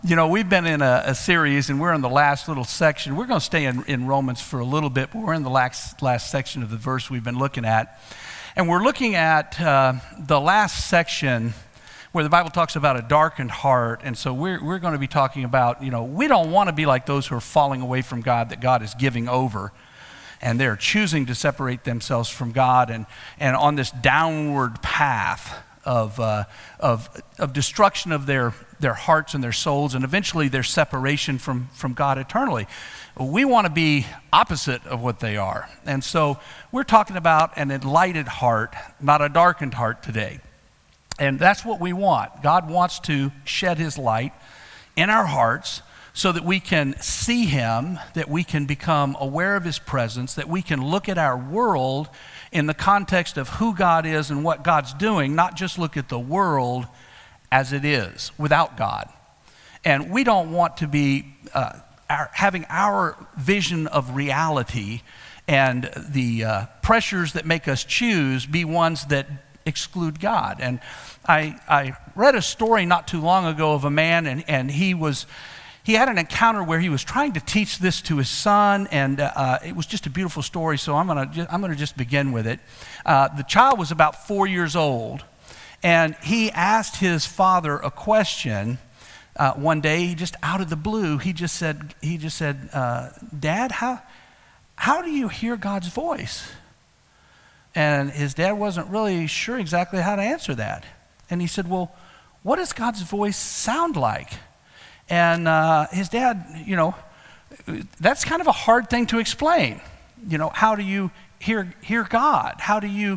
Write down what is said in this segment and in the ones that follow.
You know, we've been in a series, and we're in the last little section. We're going to stay in Romans for a little bit, but we're in the last section of the verse we've been looking at. And we're looking at the last section where the Bible talks about a darkened heart. And so we're going to be talking about, you know, we don't want to be like those who are falling away from God, that God is giving over. And they're choosing to separate themselves from God and on this downward path of destruction of their hearts and their souls, and eventually their separation from God eternally. We want to be opposite of what they are. And so we're talking about an enlightened heart, not a darkened heart today. And that's what we want. God wants to shed his light in our hearts so that we can see him, that we can become aware of his presence, that we can look at our world in the context of who God is and what God's doing, not just look at the world as it is without God. And we don't want to be having our vision of reality and the pressures that make us choose be ones that exclude God. And I read a story not too long ago of a man, and he had an encounter where he was trying to teach this to his son, and it was just a beautiful story, so I'm gonna just begin with it. The child was about 4 years old, and he asked his father a question one day. Just out of the blue, he just said, "Dad, how do you hear God's voice?" And his dad wasn't really sure exactly how to answer that. And he said, "Well, what does God's voice sound like?" And his dad, you know, that's kind of a hard thing to explain. You know, how do you hear God? How do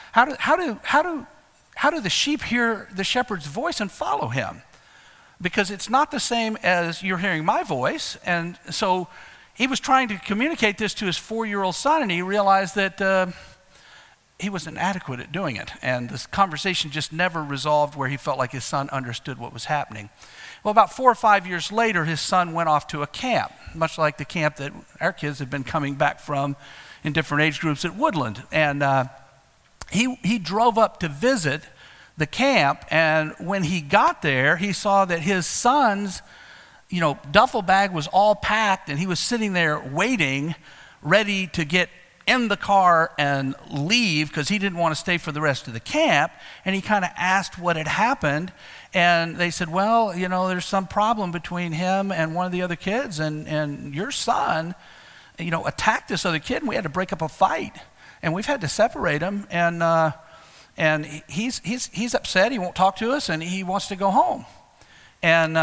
the sheep hear the shepherd's voice and follow him? Because it's not the same as you're hearing my voice. And so he was trying to communicate this to his 4-year-old son, and he realized that he was inadequate at doing it. And this conversation just never resolved where he felt like his son understood what was happening. Well, about 4 or 5 years later, his son went off to a camp, much like the camp that our kids had been coming back from in different age groups at Woodland. And he drove up to visit the camp, and when he got there, he saw that his son's, you know, duffel bag was all packed, and he was sitting there waiting, ready to get in the car and leave because he didn't want to stay for the rest of the camp. And he kind of asked what had happened, and they said, "Well, you know, there's some problem between him and one of the other kids, and your son, you know, attacked this other kid, and we had to break up a fight, and we've had to separate him, and he's upset. He won't talk to us, and he wants to go home." And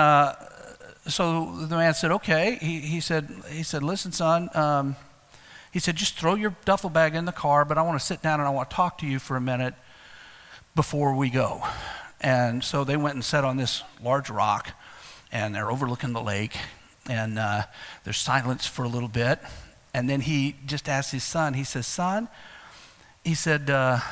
so the man said, "Okay." He said, "Listen, son." He said, "Just throw your duffel bag in the car, but I want to sit down and I want to talk to you for a minute before we go." And so they went and sat on this large rock, and they're overlooking the lake, and there's silence for a little bit. And then he just asked his son, he says, "Son," he said,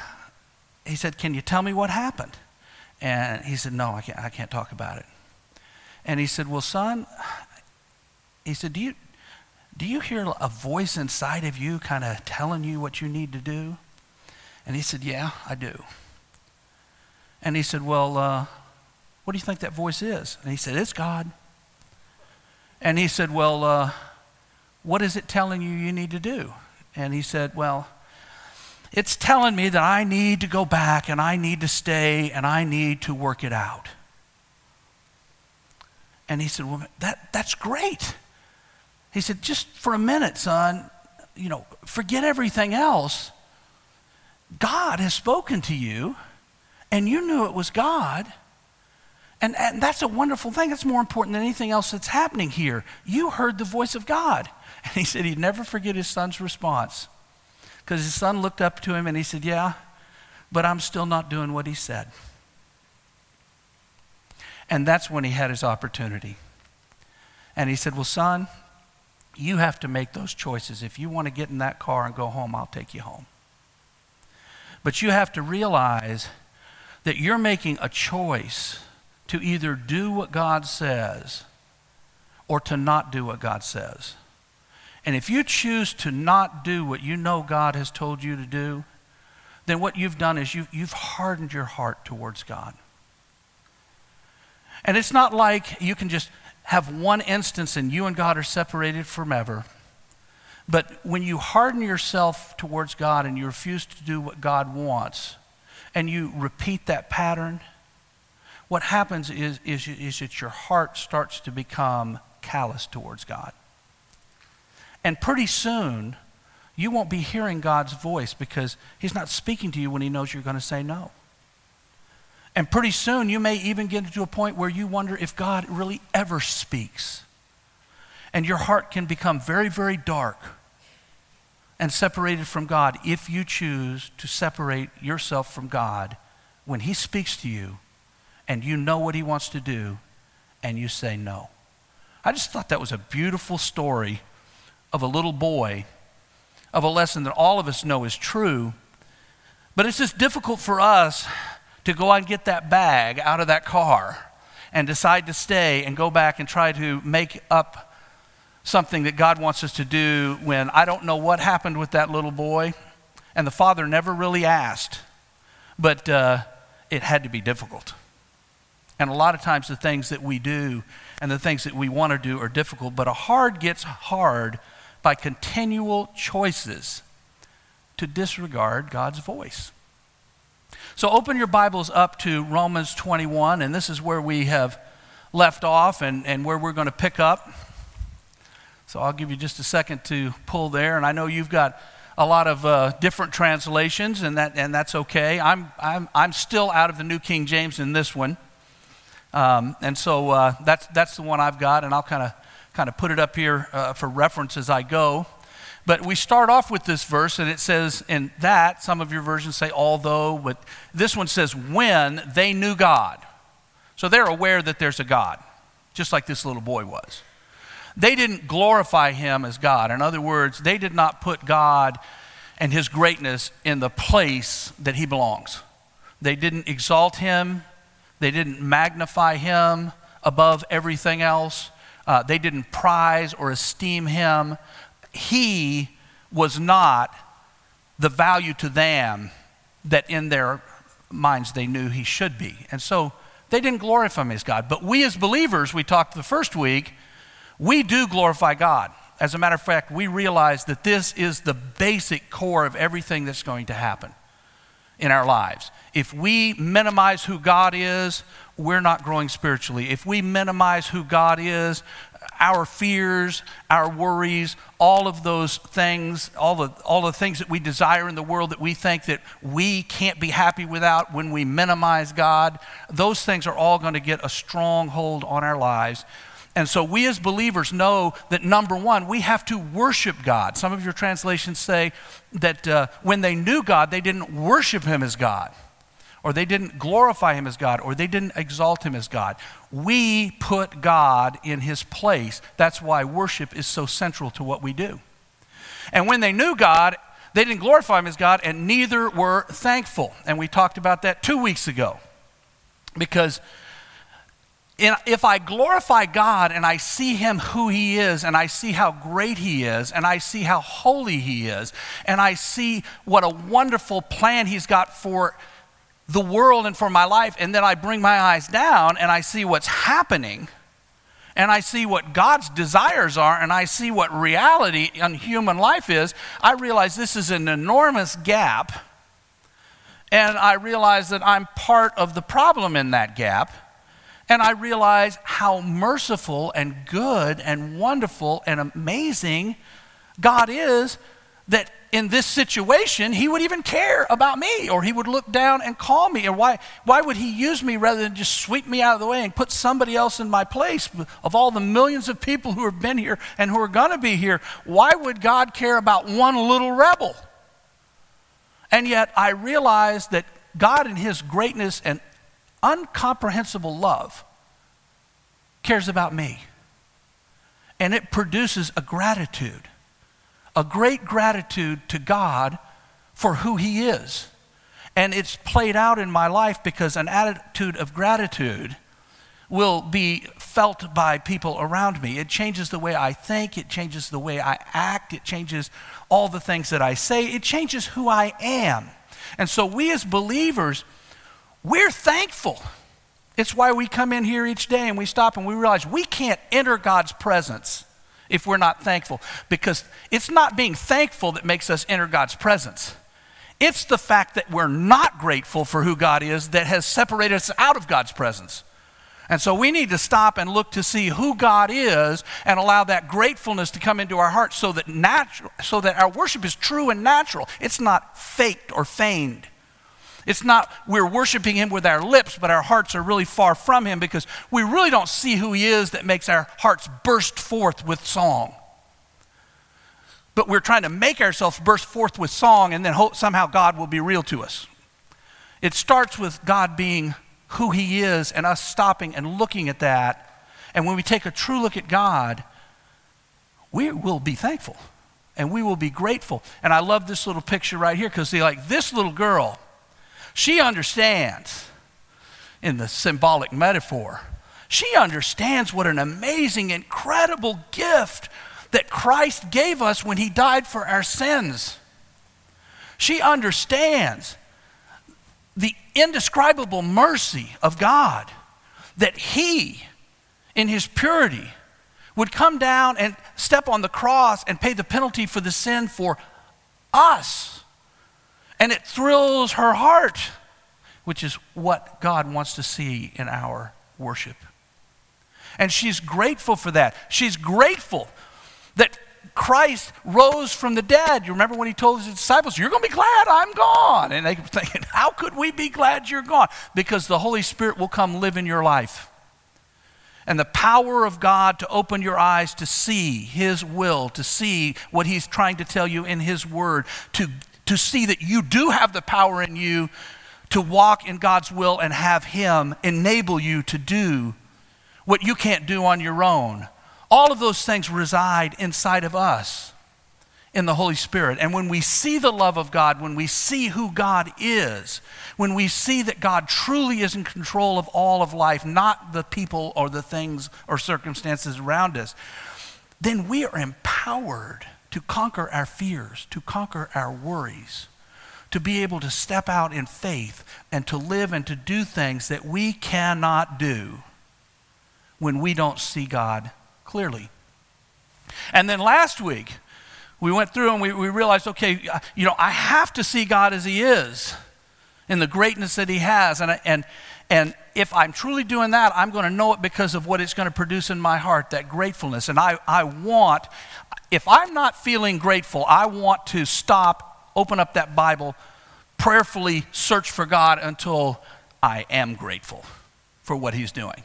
"can you tell me what happened?" And he said, "No, I can't talk about it." And he said, "Well, son," he said, do you hear a voice inside of you kind of telling you what you need to do?" And he said, "Yeah, I do." And he said, "Well, what do you think that voice is?" And he said, "It's God." And he said, "Well, what is it telling you need to do?" And he said, "Well, it's telling me that I need to go back, and I need to stay, and I need to work it out." And he said, "Well, that's great." He said, "Just for a minute, son, you know, forget everything else. God has spoken to you, and you knew it was God. And that's a wonderful thing. That's more important than anything else that's happening here. You heard the voice of God." And he said he'd never forget his son's response, because his son looked up to him and he said, "Yeah, but I'm still not doing what he said." And that's when he had his opportunity. And he said, "Well, son, you have to make those choices. If you want to get in that car and go home, I'll take you home. But you have to realize that you're making a choice to either do what God says or to not do what God says. And if you choose to not do what you know God has told you to do, then what you've done is you've hardened your heart towards God. And it's not like you can just have one instance and you and God are separated forever. But when you harden yourself towards God and you refuse to do what God wants, and you repeat that pattern, what happens is that your heart starts to become callous towards God. And pretty soon, you won't be hearing God's voice because he's not speaking to you when he knows you're going to say no. And pretty soon, you may even get to a point where you wonder if God really ever speaks. And your heart can become very, very dark and separated from God if you choose to separate yourself from God when he speaks to you and you know what he wants to do and you say no. I just thought that was a beautiful story of a little boy, of a lesson that all of us know is true, but it's just difficult for us to go out and get that bag out of that car and decide to stay and go back and try to make up something that God wants us to do when I don't know what happened with that little boy, and the father never really asked, but it had to be difficult. And a lot of times the things that we do and the things that we want to do are difficult, but a heart gets hard by continual choices to disregard God's voice. So open your Bibles up to Romans 21, and this is where we have left off and where we're going to pick up. So I'll give you just a second to pull there, and I know you've got a lot of different translations, and that's okay. I'm still out of the New King James in this one, and so that's the one I've got, and I'll kind of put it up here for reference as I go. But we start off with this verse, and it says in that, some of your versions say although, but this one says when they knew God. So they're aware that there's a God, just like this little boy was. They didn't glorify him as God. In other words, they did not put God and his greatness in the place that he belongs. They didn't exalt him. They didn't magnify him above everything else. They didn't prize or esteem him. He was not the value to them that in their minds they knew he should be. And so they didn't glorify him as God. But we as believers, we talked the first week, we do glorify God. As a matter of fact, we realize that this is the basic core of everything that's going to happen in our lives. If we minimize who God is, we're not growing spiritually. If we minimize who God is, our fears, our worries, all of those things, all the things that we desire in the world that we think that we can't be happy without, when we minimize God, those things are all going to get a strong hold on our lives. And so we as believers know that, number one, we have to worship God. Some of your translations say that when they knew God, they didn't worship him as God, or they didn't glorify him as God, or they didn't exalt him as God. We put God in his place. That's why worship is so central to what we do. And when they knew God, they didn't glorify him as God, and neither were thankful. And we talked about that 2 weeks ago. Because if I glorify God and I see him who he is, and I see how great he is, and I see how holy he is, and I see what a wonderful plan he's got for the world and for my life, and then I bring my eyes down and I see what's happening, and I see what God's desires are, and I see what reality in human life is, I realize this is an enormous gap, and I realize that I'm part of the problem in that gap. And I realize how merciful and good and wonderful and amazing God is, that in this situation, he would even care about me, or he would look down and call me. Or why would he use me rather than just sweep me out of the way and put somebody else in my place? Of all the millions of people who have been here and who are going to be here, why would God care about one little rebel? And yet I realize that God in his greatness and incomprehensible love cares about me. And it produces a gratitude, a great gratitude to God for who he is. And it's played out in my life because an attitude of gratitude will be felt by people around me. It changes the way I think, it changes the way I act, it changes all the things that I say, it changes who I am. And so we as believers, we're thankful. It's why we come in here each day and we stop and we realize we can't enter God's presence if we're not thankful, because it's not being thankful that makes us enter God's presence. It's the fact that we're not grateful for who God is that has separated us out of God's presence. And so we need to stop and look to see who God is and allow that gratefulness to come into our hearts so that our worship is true and natural. It's not faked or feigned. It's not we're worshiping him with our lips, but our hearts are really far from him because we really don't see who he is that makes our hearts burst forth with song. But we're trying to make ourselves burst forth with song, and then somehow God will be real to us. It starts with God being who he is and us stopping and looking at that. And when we take a true look at God, we will be thankful and we will be grateful. And I love this little picture right here because this little girl, she understands in the symbolic metaphor. She understands what an amazing, incredible gift that Christ gave us when he died for our sins. She understands the indescribable mercy of God, that he, in his purity, would come down and step on the cross and pay the penalty for the sin for us. And it thrills her heart, which is what God wants to see in our worship. And she's grateful for that. She's grateful that Christ rose from the dead. You remember when he told his disciples, you're going to be glad I'm gone. And they were thinking, how could we be glad you're gone? Because the Holy Spirit will come live in your life. And the power of God to open your eyes to see his will, to see what he's trying to tell you in his word, to see that you do have the power in you to walk in God's will and have him enable you to do what you can't do on your own. All of those things reside inside of us in the Holy Spirit. And when we see the love of God, when we see who God is, when we see that God truly is in control of all of life, not the people or the things or circumstances around us, then we are empowered to conquer our fears, to conquer our worries, to be able to step out in faith and to live and to do things that we cannot do when we don't see God clearly. And then last week, we went through and we realized, okay, I have to see God as he is in the greatness that he has. And if I'm truly doing that, I'm going to know it because of what it's going to produce in my heart, that gratefulness. And I want, if I'm not feeling grateful, I want to stop, open up that Bible, prayerfully search for God until I am grateful for what he's doing.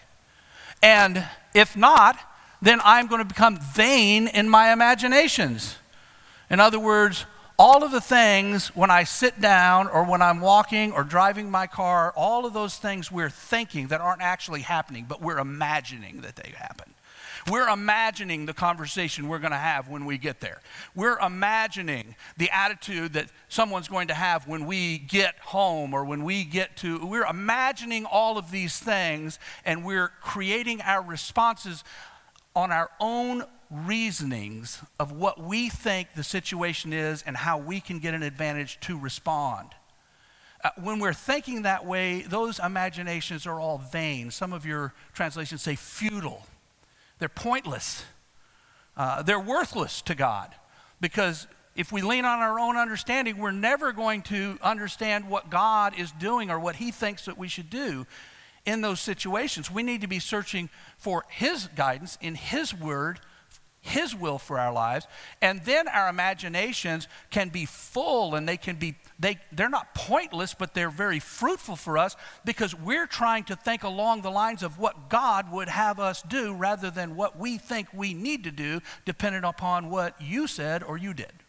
And if not, then I'm going to become vain in my imaginations. In other words, all of the things when I sit down or when I'm walking or driving my car, all of those things we're thinking that aren't actually happening, but we're imagining that they happen. We're imagining the conversation we're going to have when we get there. We're imagining the attitude that someone's going to have when we get home or when we get to, we're imagining all of these things and we're creating our responses on our own reasonings of what we think the situation is and how we can get an advantage to respond. When we're thinking that way, those imaginations are all vain. Some of your translations say futile. They're pointless. They're worthless to God, because if we lean on our own understanding, we're never going to understand what God is doing or what he thinks that we should do in those situations. We need to be searching for his guidance in his word, his will for our lives, and then our imaginations can be full, and they're not pointless, but they're very fruitful for us because we're trying to think along the lines of what God would have us do rather than what we think we need to do, depending upon what you said or you did.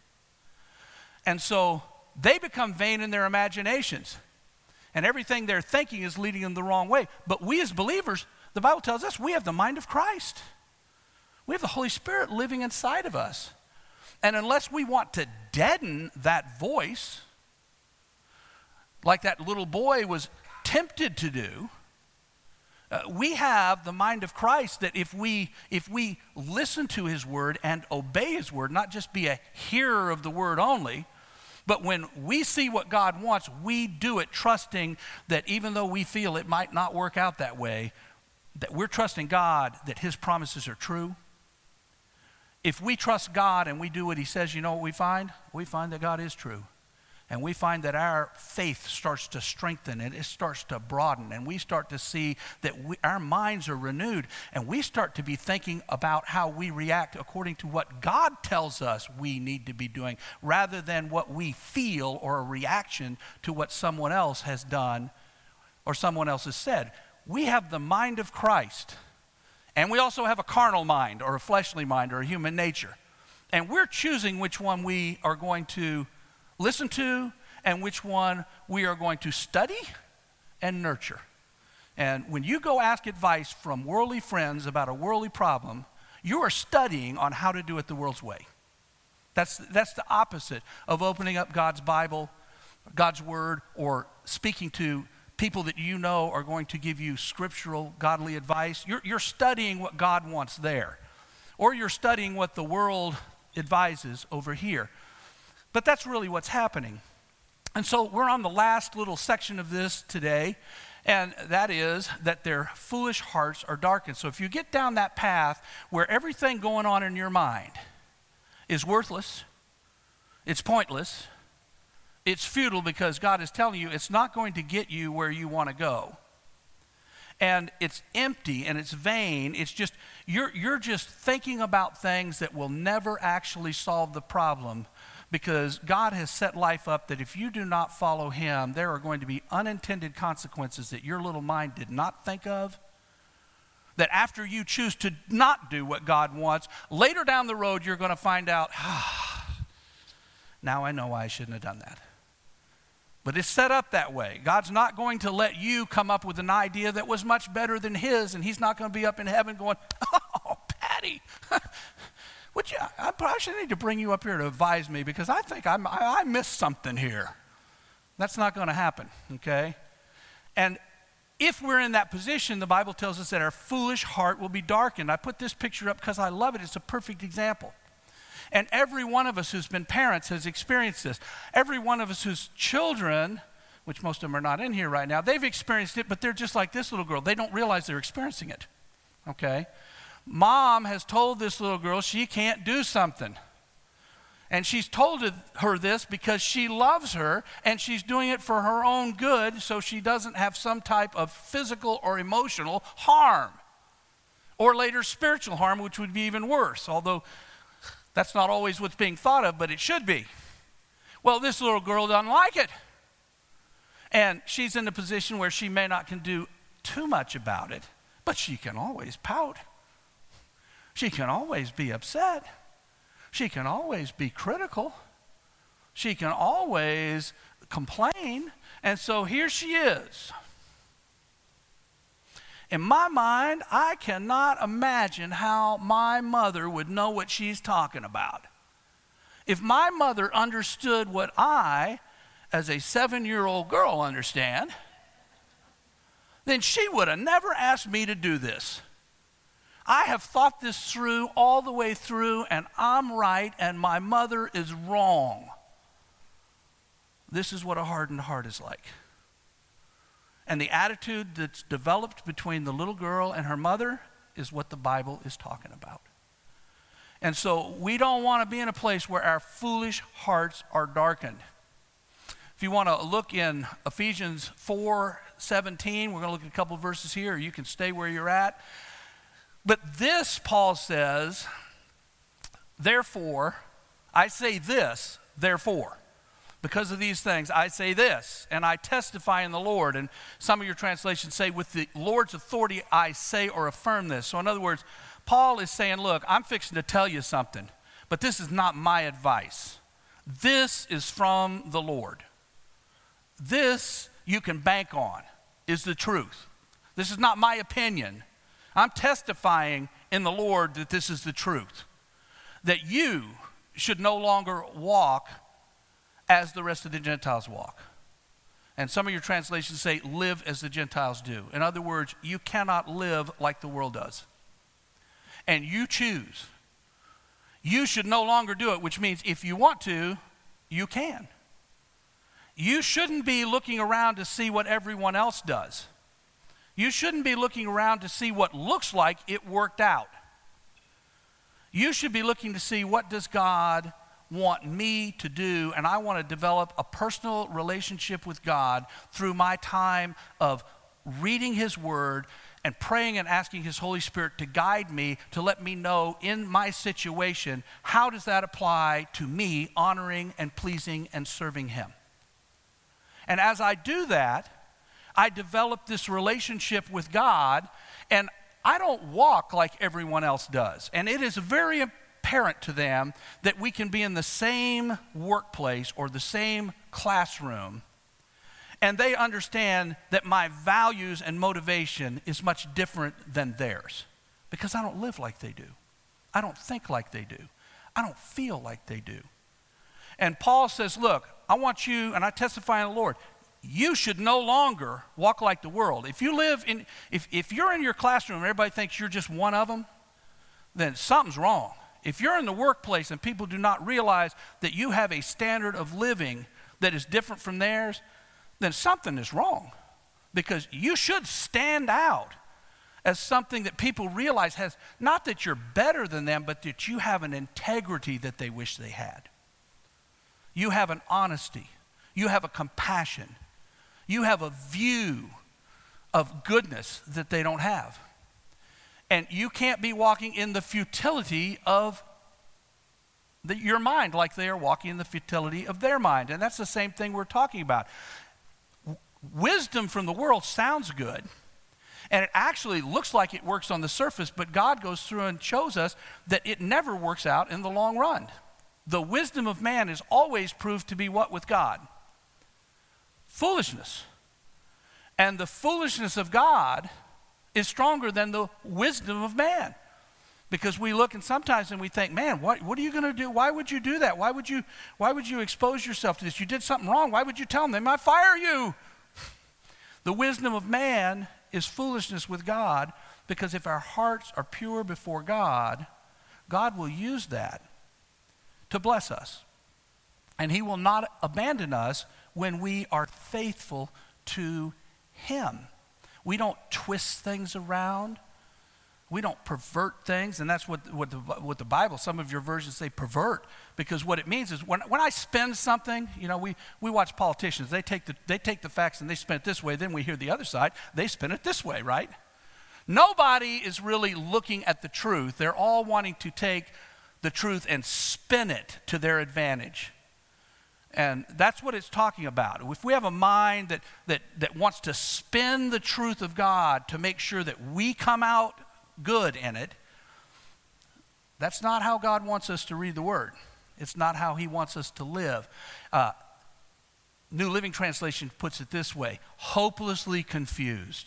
And so they become vain in their imaginations, and everything they're thinking is leading them the wrong way. But we as believers, the Bible tells us, we have the mind of Christ. We have the Holy Spirit living inside of us. And unless we want to deaden that voice, like that little boy was tempted to do, we have the mind of Christ that if we listen to his word and obey his word, not just be a hearer of the word only, But when we see what God wants, we do it trusting that even though we feel it might not work out that way, that we're trusting God that his promises are true. If we trust God and we do what he says, you know what we find? We find that God is true. And we find that our faith starts to strengthen and it starts to broaden, and we start to see that our minds are renewed, and we start to be thinking about how we react according to what God tells us we need to be doing, rather than what we feel or a reaction to what someone else has done or someone else has said. We have the mind of Christ, and we also have a carnal mind or a fleshly mind or a human nature. And we're choosing which one we are going to listen to and which one we are going to study and nurture. And when you go ask advice from worldly friends about a worldly problem, you are studying on how to do it the world's way. That's the opposite of opening up God's Bible, God's Word, or speaking to people that you know are going to give you scriptural, godly advice. You're studying what God wants there, or you're studying what the world advises over here. But that's really what's happening. And so we're on the last little section of this today, and that is that their foolish hearts are darkened. So if you get down that path where everything going on in your mind is worthless, it's pointless, it's futile, because God is telling you it's not going to get you where you want to go, and it's empty and it's vain, it's just, you're just thinking about things that will never actually solve the problem. Because God has set life up that if you do not follow him, there are going to be unintended consequences that your little mind did not think of. That after you choose to not do what God wants, later down the road you're going to find out, now I know why I shouldn't have done that. But it's set up that way. God's not going to let you come up with an idea that was much better than his, and he's not going to be up in heaven going, oh, Patty, I probably need to bring you up here to advise me because I think I missed something here. That's not going to happen, okay? And if we're in that position, the Bible tells us that our foolish heart will be darkened. I put this picture up because I love it. It's a perfect example. And every one of us who's been parents has experienced this. Every one of us whose children, which most of them are not in here right now, they've experienced it, but they're just like this little girl. They don't realize they're experiencing it, okay? Mom has told this little girl she can't do something. And she's told her this because she loves her, and she's doing it for her own good so she doesn't have some type of physical or emotional harm. Or later spiritual harm, which would be even worse, although that's not always what's being thought of, but it should be. Well, this little girl doesn't like it. And she's in a position where she may not can do too much about it, but she can always pout. She can always be upset. She can always be critical. She can always complain. And so here she is. In my mind, I cannot imagine how my mother would know what she's talking about. If my mother understood what I, as a 7-year-old girl, understand, then she would have never asked me to do this. I have thought this through all the way through, and I'm right, and my mother is wrong. This is what a hardened heart is like. And the attitude that's developed between the little girl and her mother is what the Bible is talking about. And so we don't want to be in a place where our foolish hearts are darkened. If you want to look in Ephesians 4:17, we're going to look at a couple of verses here. You can stay where you're at. But this, Paul says, therefore, I say this, therefore. Because of these things, I say this, and I testify in the Lord. And some of your translations say, with the Lord's authority, I say or affirm this. So in other words, Paul is saying, look, I'm fixing to tell you something, but this is not my advice. This is from the Lord. This you can bank on, is the truth. This is not my opinion. I'm testifying in the Lord that this is the truth. That you should no longer walk as the rest of the Gentiles walk. And some of your translations say, live as the Gentiles do. In other words, you cannot live like the world does. And you choose. You should no longer do it, which means if you want to, you can. You shouldn't be looking around to see what everyone else does. You shouldn't be looking around to see what looks like it worked out. You should be looking to see, what does God want me to do? And I want to develop a personal relationship with God through my time of reading His Word and praying and asking His Holy Spirit to guide me, to let me know in my situation, how does that apply to me honoring and pleasing and serving Him? And as I do that, I develop this relationship with God, and I don't walk like everyone else does. And it is very apparent to them that we can be in the same workplace or the same classroom, and they understand that my values and motivation is much different than theirs, because I don't live like they do. I don't think like they do. I don't feel like they do. And Paul says, look, I want you, and I testify in the Lord, you should no longer walk like the world. If you're in your classroom and everybody thinks you're just one of them, then something's wrong. If you're in the workplace and people do not realize that you have a standard of living that is different from theirs, then something is wrong. Because you should stand out as something that people realize has, not that you're better than them, but that you have an integrity that they wish they had. You have an honesty. You have a compassion. You have a view of goodness that they don't have. And you can't be walking in the futility of your mind like they are walking in the futility of their mind. And that's the same thing we're talking about. Wisdom from the world sounds good, and it actually looks like it works on the surface, but God goes through and shows us that it never works out in the long run. The wisdom of man is always proved to be what with God? Foolishness. And the foolishness of God is stronger than the wisdom of man. Because we look and sometimes we think, man, what are you going to do? Why would you do that? Why would you expose yourself to this? You did something wrong. Why would you tell them? They might fire you. The wisdom of man is foolishness with God, because if our hearts are pure before God, God will use that to bless us. And He will not abandon us when we are faithful to Him. We don't twist things around. We don't pervert things, and that's what the Bible, some of your versions say pervert, because what it means is when I spin something, we watch politicians, they take the facts and they spin it this way, then we hear the other side, they spin it this way, right? Nobody is really looking at the truth. They're all wanting to take the truth and spin it to their advantage. And that's what it's talking about. If we have a mind that wants to spin the truth of God to make sure that we come out good in it, that's not how God wants us to read the Word. It's not how He wants us to live. New Living Translation puts it this way: hopelessly confused.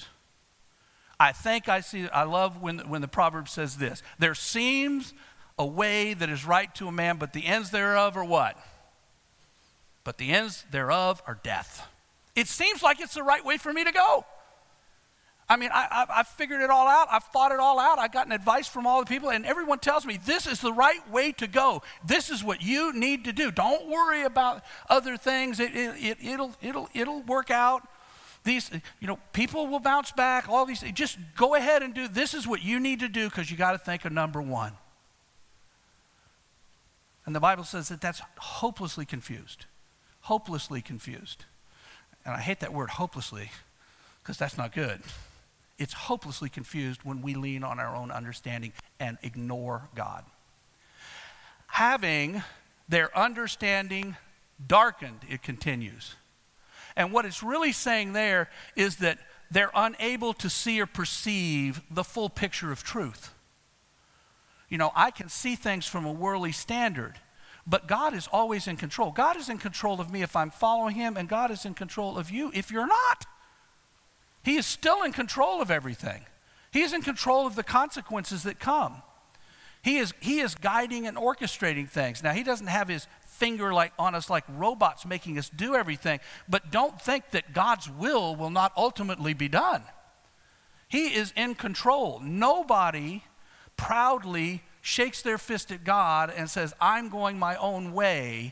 I love when the proverb says this: there seems a way that is right to a man, but the ends thereof are what? But the ends thereof are death. It seems like it's the right way for me to go. I mean, I've figured it all out. I've thought it all out. I've gotten advice from all the people, and everyone tells me this is the right way to go. This is what you need to do. Don't worry about other things. It'll work out. These, people will bounce back. All these, just go ahead and do. This is what you need to do, because you got to think of number one. And the Bible says that that's hopelessly confused. Hopelessly confused. And I hate that word hopelessly, because that's not good. It's hopelessly confused when we lean on our own understanding and ignore God. Having their understanding darkened, it continues. And what it's really saying there is that they're unable to see or perceive the full picture of truth. I can see things from a worldly standard, but God is always in control. God is in control of me if I'm following Him, and God is in control of you if you're not. He is still in control of everything. He is in control of the consequences that come. He is guiding and orchestrating things. Now, He doesn't have His finger on us like robots making us do everything, but don't think that God's will not ultimately be done. He is in control. Nobody proudly shakes their fist at God and says, I'm going my own way,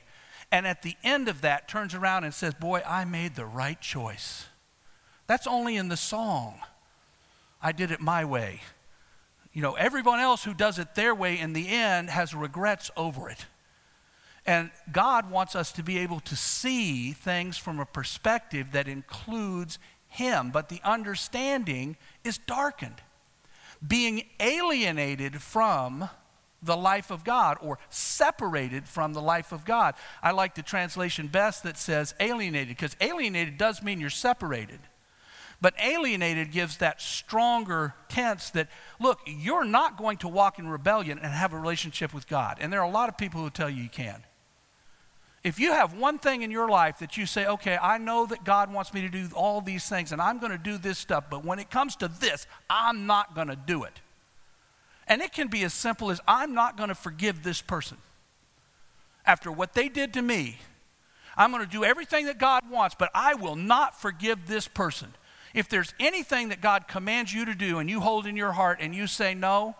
and at the end of that turns around and says, boy, I made the right choice. That's only in the song. I did it my way. You know, everyone else who does it their way in the end has regrets over it. And God wants us to be able to see things from a perspective that includes Him, but the understanding is darkened. Being alienated from the life of God, or separated from the life of God. I like the translation best that says alienated, because alienated does mean you're separated. But alienated gives that stronger tense that, look, you're not going to walk in rebellion and have a relationship with God. And there are a lot of people who tell you can. If you have one thing in your life that you say, okay, I know that God wants me to do all these things and I'm going to do this stuff, but when it comes to this, I'm not going to do it. And it can be as simple as, I'm not going to forgive this person. After what they did to me, I'm going to do everything that God wants, but I will not forgive this person. If there's anything that God commands you to do and you hold in your heart and you say no,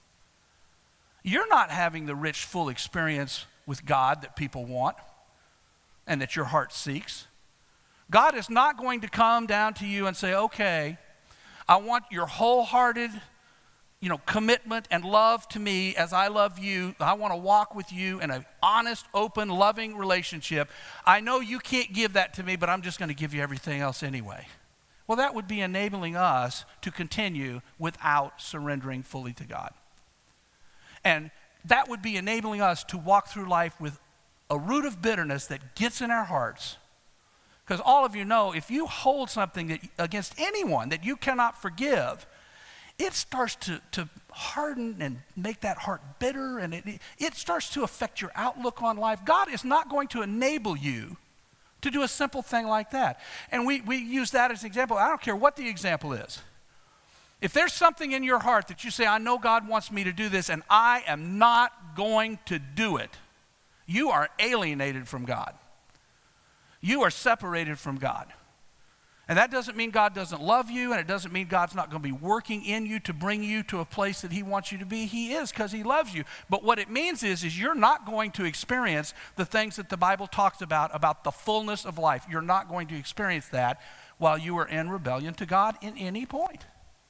you're not having the rich, full experience with God that people want and that your heart seeks. God is not going to come down to you and say, okay, I want your wholehearted commitment and love to me as I love you. I want to walk with you in an honest, open, loving relationship. I know you can't give that to me, but I'm just going to give you everything else anyway. Well, that would be enabling us to continue without surrendering fully to God. And that would be enabling us to walk through life with a root of bitterness that gets in our hearts. Because all of you know, if you hold something against anyone that you cannot forgive, it starts to harden and make that heart bitter, and it starts to affect your outlook on life. God is not going to enable you to do a simple thing like that. And we use that as an example. I don't care what the example is. If there's something in your heart that you say, I know God wants me to do this, and I am not going to do it, you are alienated from God. You are separated from God. And that doesn't mean God doesn't love you, and it doesn't mean God's not going to be working in you to bring you to a place that He wants you to be. He is, because He loves you. But what it means is you're not going to experience the things that the Bible talks about the fullness of life. You're not going to experience that while you are in rebellion to God in any point,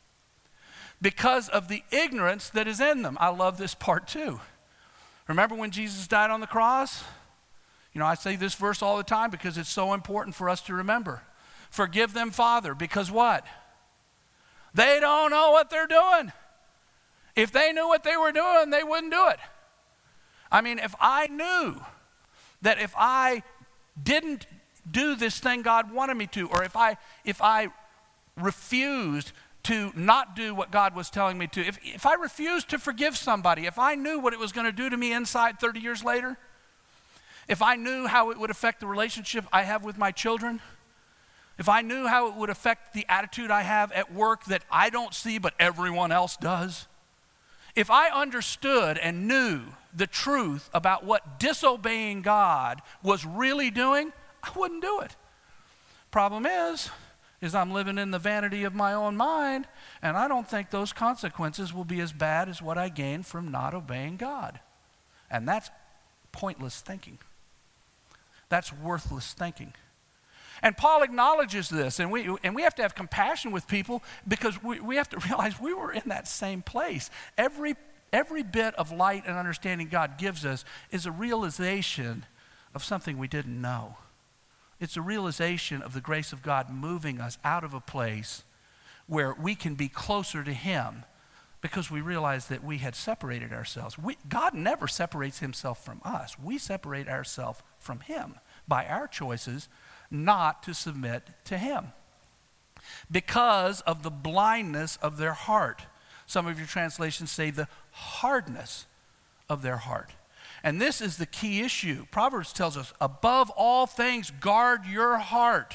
because of the ignorance that is in them. I love this part too. Remember when Jesus died on the cross? I say this verse all the time because it's so important for us to remember. Forgive them, Father, because what? They don't know what they're doing. If they knew what they were doing, they wouldn't do it. I mean, if I knew that if I didn't do this thing God wanted me to, or if I refused to not do what God was telling me to, if I refused to forgive somebody, if I knew what it was going to do to me inside 30 years later, if I knew how it would affect the relationship I have with my children, if I knew how it would affect the attitude I have at work that I don't see but everyone else does, if I understood and knew the truth about what disobeying God was really doing, I wouldn't do it. Problem is I'm living in the vanity of my own mind, and I don't think those consequences will be as bad as what I gained from not obeying God. And that's pointless thinking. That's worthless thinking. And Paul acknowledges this, and we have to have compassion with people, because we have to realize we were in that same place. Every bit of light and understanding God gives us is a realization of something we didn't know. It's a realization of the grace of God moving us out of a place where we can be closer to Him, because we realize that we had separated ourselves. God never separates Himself from us. We separate ourselves from Him by our choices not to submit to Him because of the blindness of their heart. Some of your translations say the hardness of their heart. And this is the key issue. Proverbs tells us, above all things, guard your heart,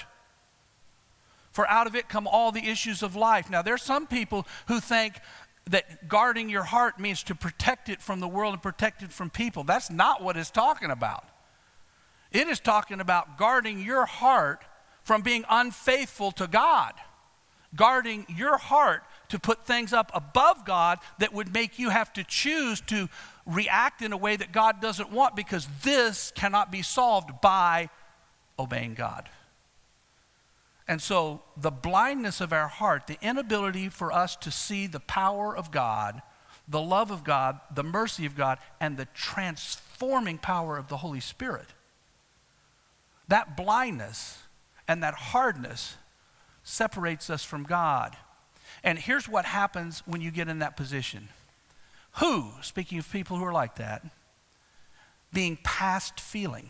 for out of it come all the issues of life. Now, there's some people who think that guarding your heart means to protect it from the world and protect it from people. That's not what it's talking about. It is talking about guarding your heart from being unfaithful to God. Guarding your heart to put things up above God that would make you have to choose to react in a way that God doesn't want, because this cannot be solved by obeying God. And so the blindness of our heart, the inability for us to see the power of God, the love of God, the mercy of God, and the transforming power of the Holy Spirit, that blindness and that hardness separates us from God. And here's what happens when you get in that position. Who, speaking of people who are like that, being past feeling.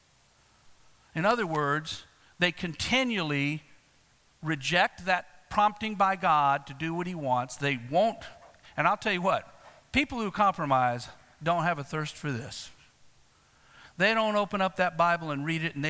In other words, they continually reject that prompting by God to do what he wants. They won't, and I'll tell you what, people who compromise don't have a thirst for this. They don't open up that Bible and read it, and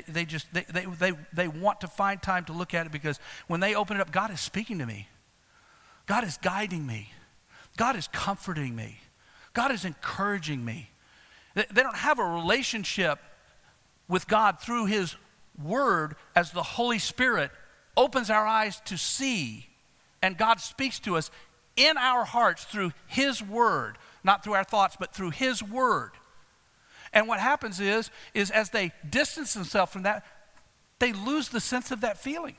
they want to find time to look at it, because when they open it up, God is speaking to me. God is guiding me. God is comforting me. God is encouraging me. They don't have a relationship with God through his word as the Holy Spirit opens our eyes to see, and God speaks to us in our hearts through his word, not through our thoughts, but through his word. And what happens is as they distance themselves from that, they lose the sense of that feeling.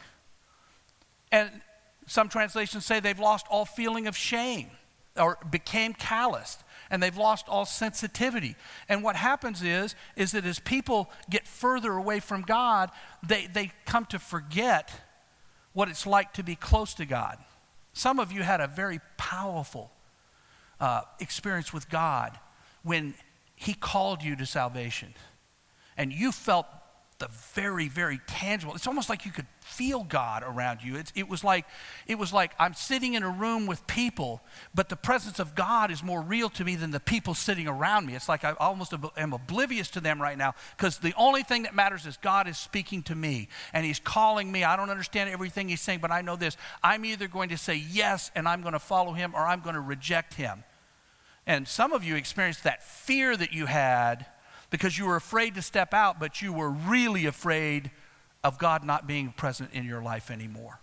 And some translations say they've lost all feeling of shame, or became calloused, and they've lost all sensitivity. And what happens is that as people get further away from God, they come to forget what it's like to be close to God. Some of you had a very powerful experience with God when he called you to salvation, and you felt the very, very tangible. It's almost like you could feel God around you. It was like I'm sitting in a room with people, but the presence of God is more real to me than the people sitting around me. It's like I almost am oblivious to them right now, because the only thing that matters is God is speaking to me, and he's calling me. I don't understand everything he's saying, but I know this. I'm either going to say yes, and I'm going to follow him, or I'm going to reject him. And some of you experienced that fear that you had because you were afraid to step out, but you were really afraid of God not being present in your life anymore.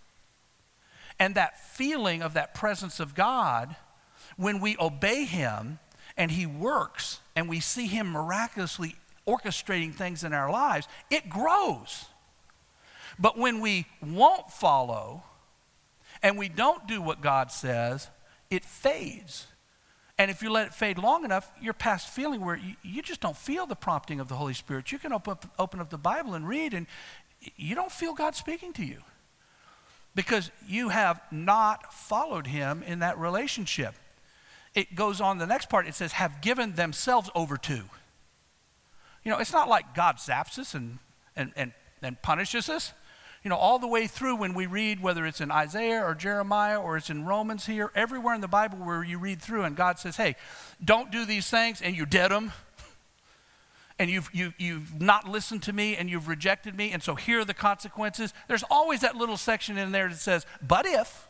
And that feeling of that presence of God, when we obey him and he works and we see him miraculously orchestrating things in our lives, it grows. But when we won't follow and we don't do what God says, it fades. And if you let it fade long enough, you're past feeling where you just don't feel the prompting of the Holy Spirit. You can open up the Bible and read, and you don't feel God speaking to you, because you have not followed him in that relationship. It goes on the next part. It says, have given themselves over to. You know, it's not like God zaps us and punishes us. You know, all the way through when we read, whether it's in Isaiah or Jeremiah or it's in Romans here, everywhere in the Bible where you read through and God says, hey, don't do these things, and you did them, and you've not listened to me, and you've rejected me, and so here are the consequences. There's always that little section in there that says, but if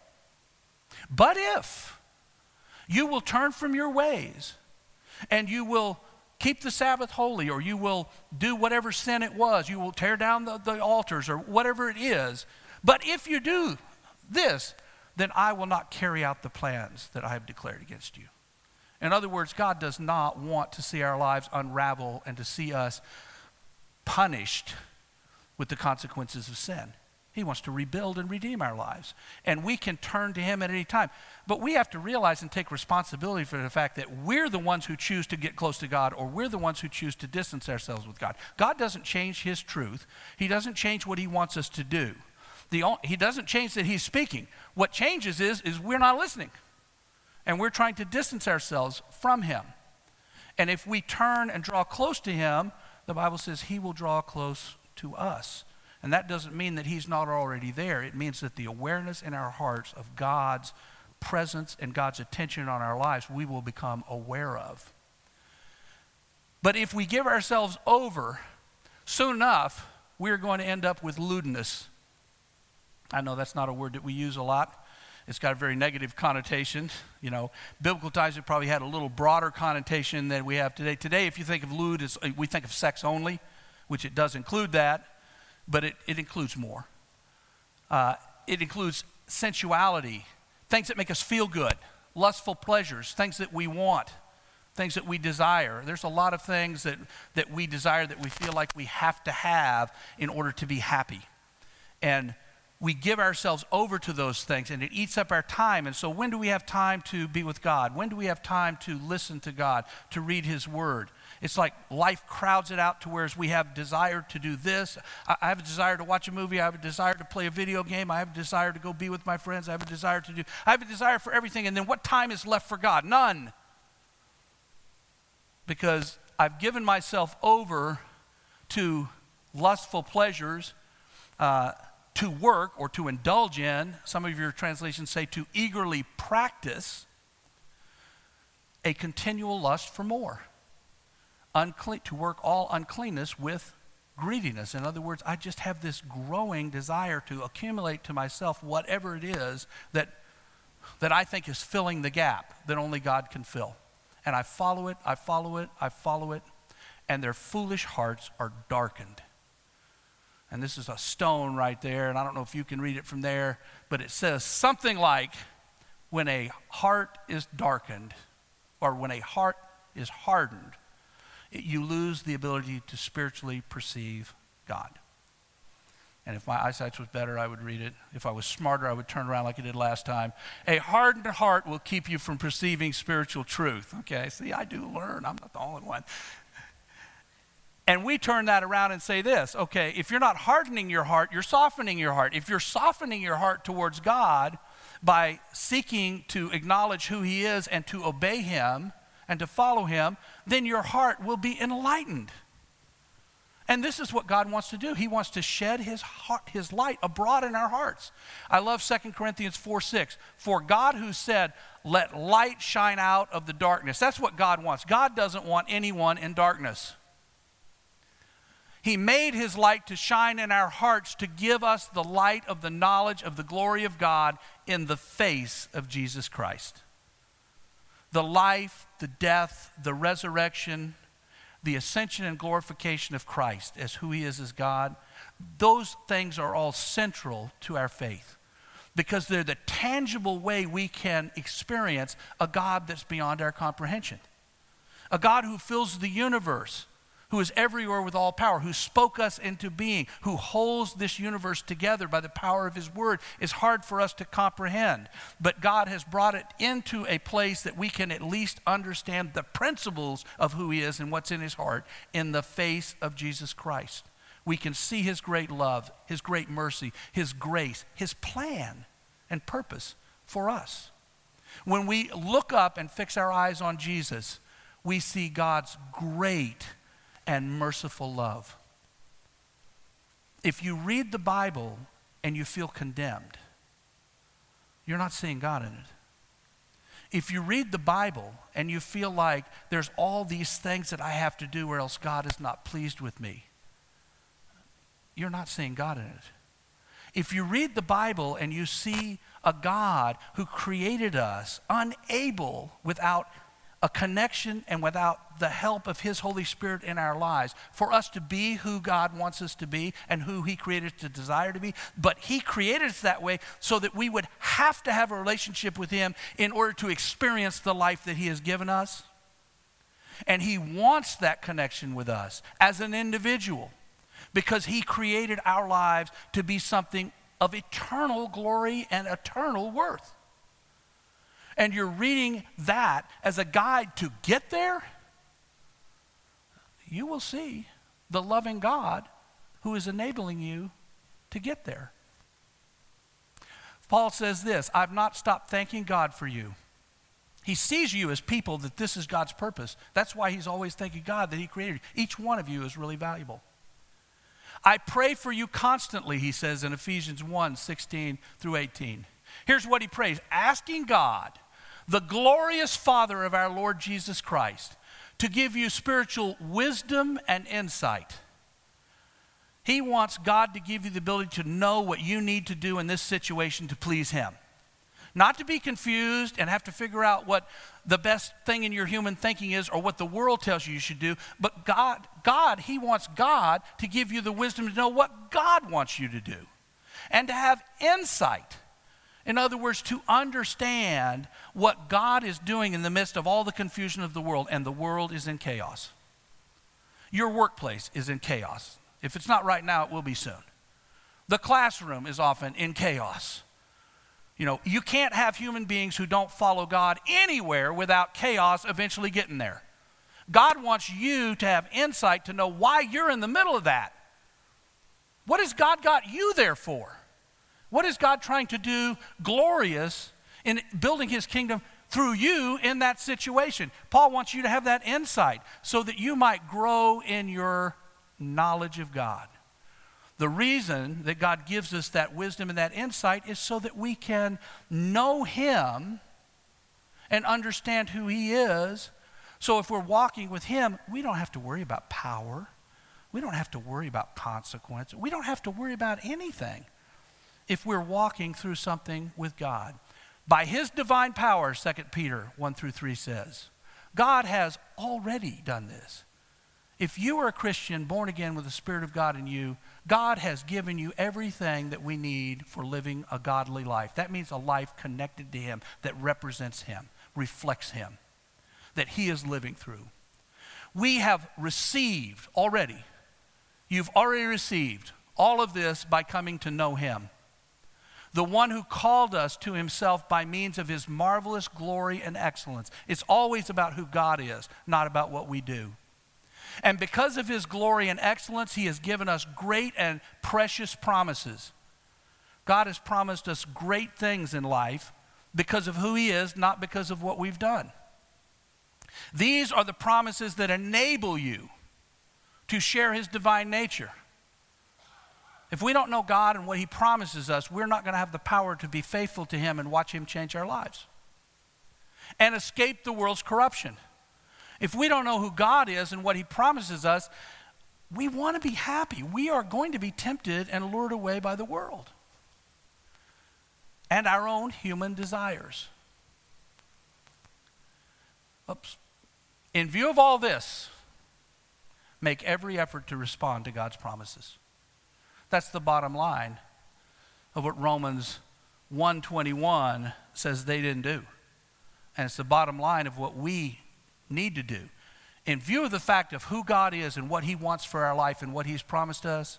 you will turn from your ways and you will keep the Sabbath holy, or you will do whatever sin it was, you will tear down the altars or whatever it is. But if you do this, then I will not carry out the plans that I have declared against you. In other words, God does not want to see our lives unravel and to see us punished with the consequences of sin. He wants to rebuild and redeem our lives. And we can turn to him at any time. But we have to realize and take responsibility for the fact that we're the ones who choose to get close to God, or we're the ones who choose to distance ourselves with God. God doesn't change his truth. He doesn't change what he wants us to do. He doesn't change that he's speaking. What changes is we're not listening. And we're trying to distance ourselves from him. And if we turn and draw close to him, the Bible says he will draw close to us. And that doesn't mean that he's not already there. It means that the awareness in our hearts of God's presence and God's attention on our lives, we will become aware of. But if we give ourselves over, soon enough, we're going to end up with lewdness. I know that's not a word that we use a lot. It's got a very negative connotation. You know, biblical times it probably had a little broader connotation than we have today. Today, if you think of lewd, we think of sex only, which it does include that. But it includes more. It includes sensuality, things that make us feel good, lustful pleasures, things that we want, things that we desire. There's a lot of things that we desire that we feel like we have to have in order to be happy. And we give ourselves over to those things, and it eats up our time. And so when do we have time to be with God? When do we have time to listen to God, to read His Word? It's like life crowds it out to whereas we have desire to do this. I have a desire to watch a movie. I have a desire to play a video game. I have a desire to go be with my friends. I have a desire for everything. And then what time is left for God? None. Because I've given myself over to lustful pleasures, to work or to indulge in. Some of your translations say to eagerly practice a continual lust for more. To work all uncleanness with greediness. In other words, I just have this growing desire to accumulate to myself whatever it is that I think is filling the gap that only God can fill. And I follow it, and their foolish hearts are darkened. And this is a stone right there, and I don't know if you can read it from there, but it says something like, when a heart is darkened, or when a heart is hardened, you lose the ability to spiritually perceive God. And if my eyesight was better, I would read it. If I was smarter, I would turn around like I did last time. A hardened heart will keep you from perceiving spiritual truth. Okay, see, I do learn. I'm not the only one. And we turn that around and say this, okay, if you're not hardening your heart, you're softening your heart. If you're softening your heart towards God by seeking to acknowledge who He is and to obey Him and to follow Him, then your heart will be enlightened. And this is what God wants to do. He wants to shed His light abroad in our hearts. I love 2 Corinthians 4:6. For God who said, let light shine out of the darkness. That's what God wants. God doesn't want anyone in darkness. He made His light to shine in our hearts to give us the light of the knowledge of the glory of God in the face of Jesus Christ. The life, the death, the resurrection, the ascension and glorification of Christ as who He is as God, those things are all central to our faith because they're the tangible way we can experience a God that's beyond our comprehension. A God who fills the universe, who is everywhere with all power, who spoke us into being, who holds this universe together by the power of His Word, is hard for us to comprehend. But God has brought it into a place that we can at least understand the principles of who He is and what's in His heart in the face of Jesus Christ. We can see His great love, His great mercy, His grace, His plan and purpose for us. When we look up and fix our eyes on Jesus, we see God's great and merciful love. If you read the Bible and you feel condemned, you're not seeing God in it. If you read the Bible and you feel like there's all these things that I have to do or else God is not pleased with me, you're not seeing God in it. If you read the Bible and you see a God who created us unable, without a connection and without the help of His Holy Spirit in our lives, for us to be who God wants us to be and who He created us to desire to be. But He created us that way so that we would have to have a relationship with Him in order to experience the life that He has given us. And He wants that connection with us as an individual because He created our lives to be something of eternal glory and eternal worth. And you're reading that as a guide to get there, you will see the loving God who is enabling you to get there. Paul says this, I've not stopped thanking God for you. He sees you as people that this is God's purpose. That's why he's always thanking God that He created you. Each one of you is really valuable. I pray for you constantly, he says in Ephesians 1:16 through 18. Here's what he prays, asking God, the glorious Father of our Lord Jesus Christ, to give you spiritual wisdom and insight. He wants God to give you the ability to know what you need to do in this situation to please Him. Not to be confused and have to figure out what the best thing in your human thinking is or what the world tells you should do, but God, He wants God to give you the wisdom to know what God wants you to do and to have insight. In other words, to understand what God is doing in the midst of all the confusion of the world, and the world is in chaos. Your workplace is in chaos. If it's not right now, it will be soon. The classroom is often in chaos. You know, you can't have human beings who don't follow God anywhere without chaos eventually getting there. God wants you to have insight to know why you're in the middle of that. What has God got you there for? What is God trying to do glorious in building his kingdom through you in that situation? Paul wants you to have that insight so that you might grow in your knowledge of God. The reason that God gives us that wisdom and that insight is so that we can know him and understand who he is. So if we're walking with him, we don't have to worry about power. We don't have to worry about consequences. We don't have to worry about anything if we're walking through something with God. By his divine power, 2 Peter 1-3 says, God has already done this. If you are a Christian, born again with the Spirit of God in you, God has given you everything that we need for living a godly life. That means a life connected to him, that represents him, reflects him, that he is living through. We have received already. You've already received all of this by coming to know him. The one who called us to himself by means of his marvelous glory and excellence. It's always about who God is, not about what we do. And because of his glory and excellence, he has given us great and precious promises. God has promised us great things in life because of who he is, not because of what we've done. These are the promises that enable you to share his divine nature. If we don't know God and what he promises us, we're not going to have the power to be faithful to him and watch him change our lives and escape the world's corruption. If we don't know who God is and what he promises us, we want to be happy. We are going to be tempted and lured away by the world and our own human desires. Oops. In view of all this, make every effort to respond to God's promises. That's the bottom line of what Romans 1:21 says they didn't do. And it's the bottom line of what we need to do. In view of the fact of who God is and what he wants for our life and what he's promised us,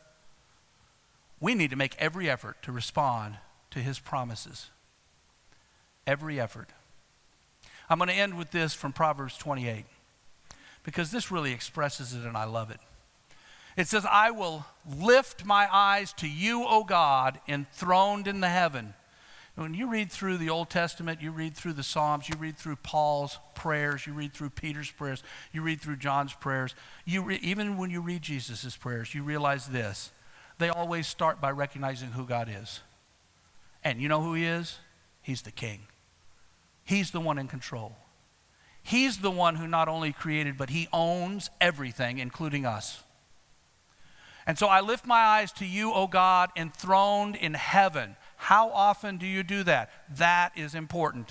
we need to make every effort to respond to his promises. Every effort. I'm going to end with this from Proverbs 28 because this really expresses it and I love it. It says, I will lift my eyes to you, O God, enthroned in the heaven. When you read through the Old Testament, you read through the Psalms, you read through Paul's prayers, you read through Peter's prayers, you read through John's prayers, even when you read Jesus' prayers, you realize this. They always start by recognizing who God is. And you know who he is? He's the king. He's the one in control. He's the one who not only created, but he owns everything, including us. And so I lift my eyes to you, O God, enthroned in heaven. How often do you do that? That is important.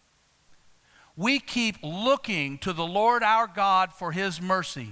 We keep looking to the Lord our God for his mercy.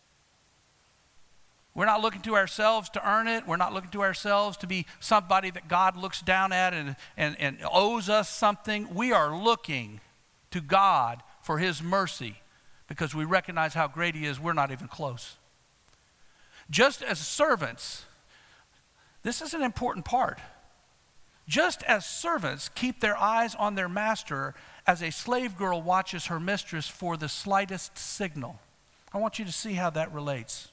We're not looking to ourselves to earn it. We're not looking to ourselves to be somebody that God looks down at and owes us something. We are looking to God for his mercy because we recognize how great he is. We're not even close. Just as servants, this is an important part. Just as servants keep their eyes on their master as a slave girl watches her mistress for the slightest signal. I want you to see how that relates.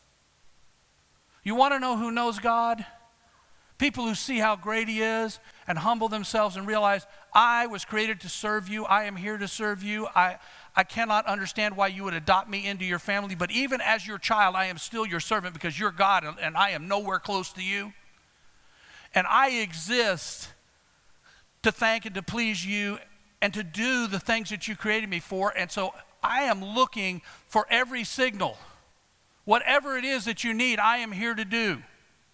You want to know who knows God? People who see how great he is and humble themselves and realize, I was created to serve you. I am here to serve you. I cannot understand why you would adopt me into your family, but even as your child, I am still your servant because you're God and I am nowhere close to you. And I exist to thank and to please you and to do the things that you created me for. And so I am looking for every signal. Whatever it is that you need, I am here to do.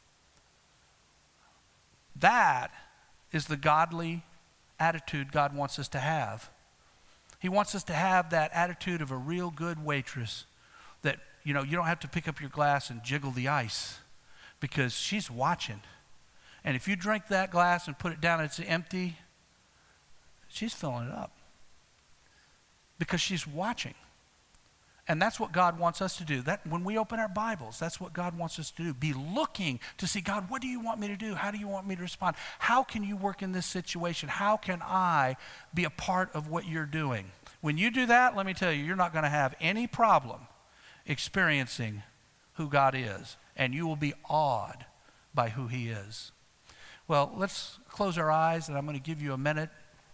That is the godly attitude God wants us to have. He wants us to have that attitude of a real good waitress that, you don't have to pick up your glass and jiggle the ice because she's watching. And if you drink that glass and put it down and it's empty, She's filling it up because she's watching. And that's what God wants us to do. That when we open our Bibles, that's what God wants us to do. Be looking to see, God, what do you want me to do? How do you want me to respond? How can you work in this situation? How can I be a part of what you're doing? When you do that, let me tell you, you're not going to have any problem experiencing who God is. And you will be awed by who he is. Well, let's close our eyes, and I'm going to give you a minute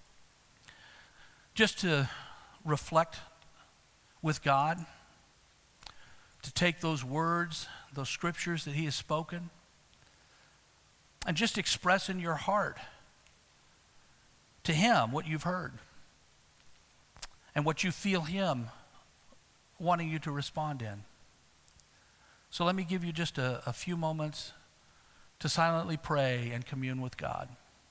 just to reflect with God, to take those words, those scriptures that he has spoken, and just express in your heart to him what you've heard and what you feel him wanting you to respond in. So let me give you just a few moments to silently pray and commune with God.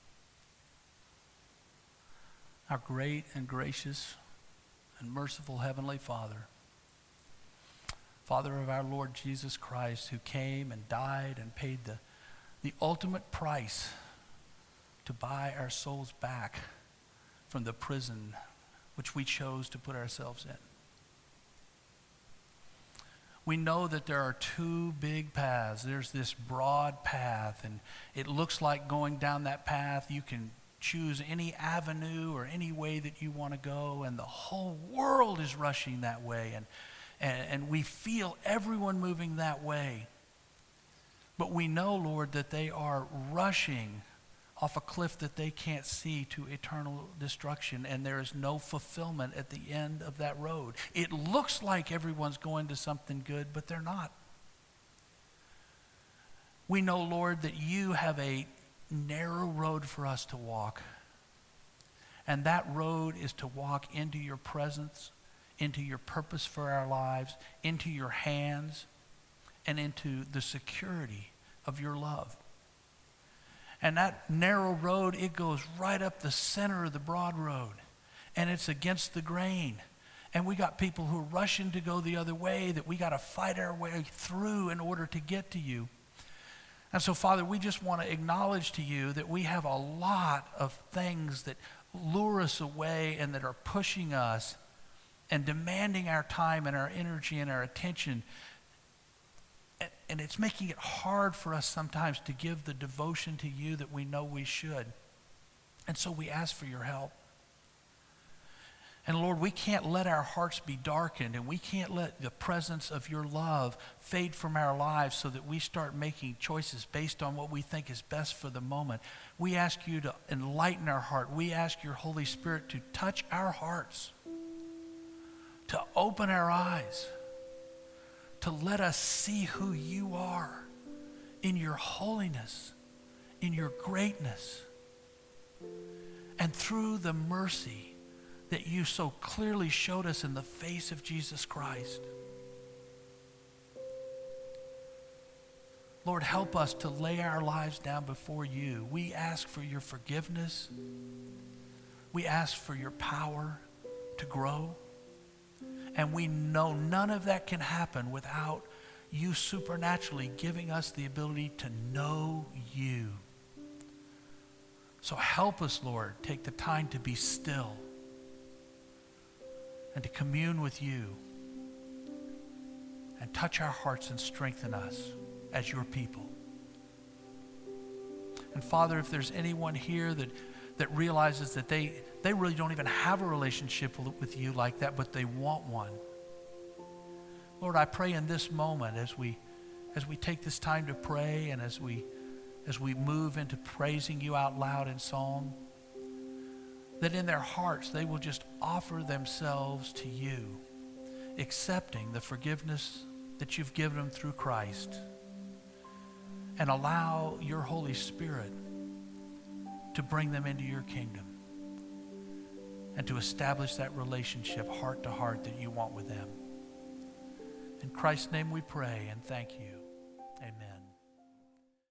Our great and gracious and merciful Heavenly Father, Father of our Lord Jesus Christ, who came and died and paid the ultimate price to buy our souls back from the prison which we chose to put ourselves in. We know that there are two big paths. There's this broad path, and it looks like going down that path you can choose any avenue or any way that you want to go, and the whole world is rushing that way, and we feel everyone moving that way. But we know, Lord, that they are rushing off a cliff that they can't see to eternal destruction, and there is no fulfillment at the end of that road. It looks like everyone's going to something good, but they're not. We know, Lord, that you have a narrow road for us to walk. And that road is to walk into your presence, into your purpose for our lives, into your hands, and into the security of your love. And that narrow road, it goes right up the center of the broad road. And it's against the grain. And we got people who are rushing to go the other way that we got to fight our way through in order to get to you. And so, Father, we just want to acknowledge to you that we have a lot of things that lure us away and that are pushing us and demanding our time and our energy and our attention. And it's making it hard for us sometimes to give the devotion to you that we know we should. And so we ask for your help. And Lord, we can't let our hearts be darkened, and we can't let the presence of your love fade from our lives so that we start making choices based on what we think is best for the moment. We ask you to enlighten our heart. We ask your Holy Spirit to touch our hearts, to open our eyes, to let us see who you are in your holiness, in your greatness, and through the mercy that you so clearly showed us in the face of Jesus Christ. Lord, help us to lay our lives down before you. We ask for your forgiveness. We ask for your power to grow. And we know none of that can happen without you supernaturally giving us the ability to know you. So help us, Lord, take the time to be still and to commune with you and touch our hearts and strengthen us as your people. And Father, if there's anyone here that realizes that they really don't even have a relationship with you like that, but they want one, Lord, I pray in this moment as we take this time to pray and as we move into praising you out loud in song, that in their hearts they will just offer themselves to you, accepting the forgiveness that you've given them through Christ, and allow your Holy Spirit to bring them into your kingdom and to establish that relationship heart to heart that you want with them. In Christ's name we pray and thank you. Amen.